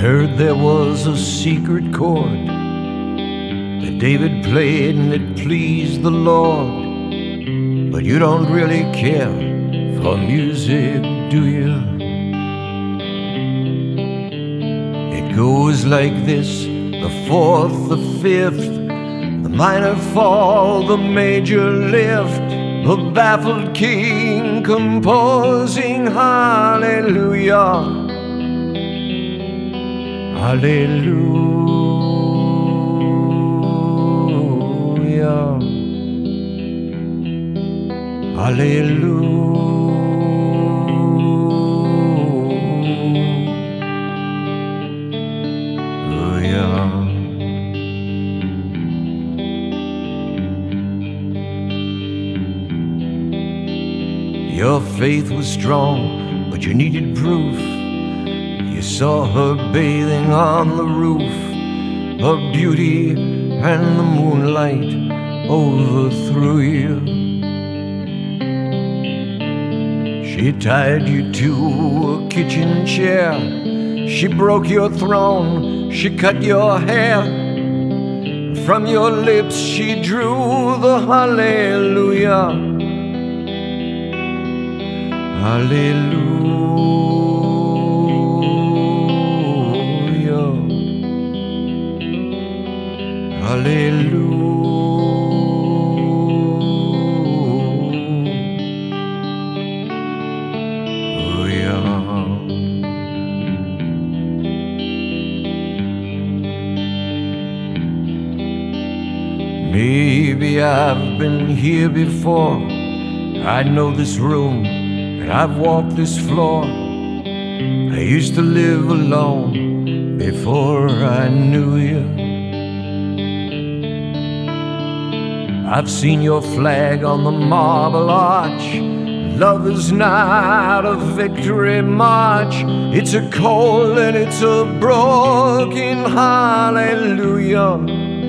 heard there was a secret chord that David played and it pleased the Lord. But you don't really care for music, do you? It goes like this: the fourth, the fifth, the minor fall, the major lift, the baffled king composing hallelujah, hallelujah, hallelujah. Your faith was strong, but you needed proof. You saw her bathing on the roof, her beauty and the moonlight overthrew you. She tied you to a kitchen chair, she broke your throne, she cut your hair. From your lips she drew the hallelujah, hallelujah, hallelujah. Maybe I've been here before, I know this room, and I've walked this floor. I used to live alone before I knew you. I've seen your flag on the marble arch. Love is not a victory march, it's a cold and it's a broken hallelujah,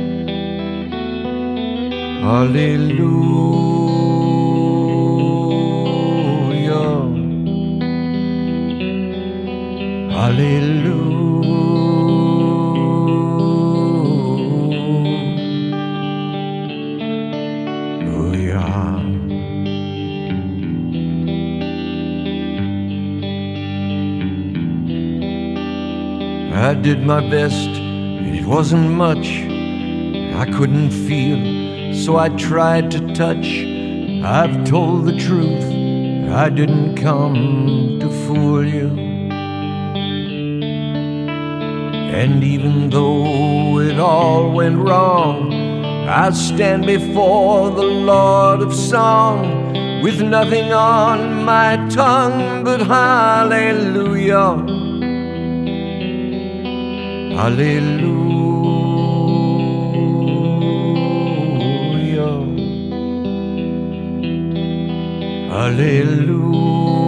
hallelujah, hallelujah. I did my best, it wasn't much. I couldn't feel, so I tried to touch. I've told the truth, I didn't come to fool you. And even though it all went wrong, I'll stand before the Lord of song with nothing on my tongue but hallelujah, hallelujah, hallelujah.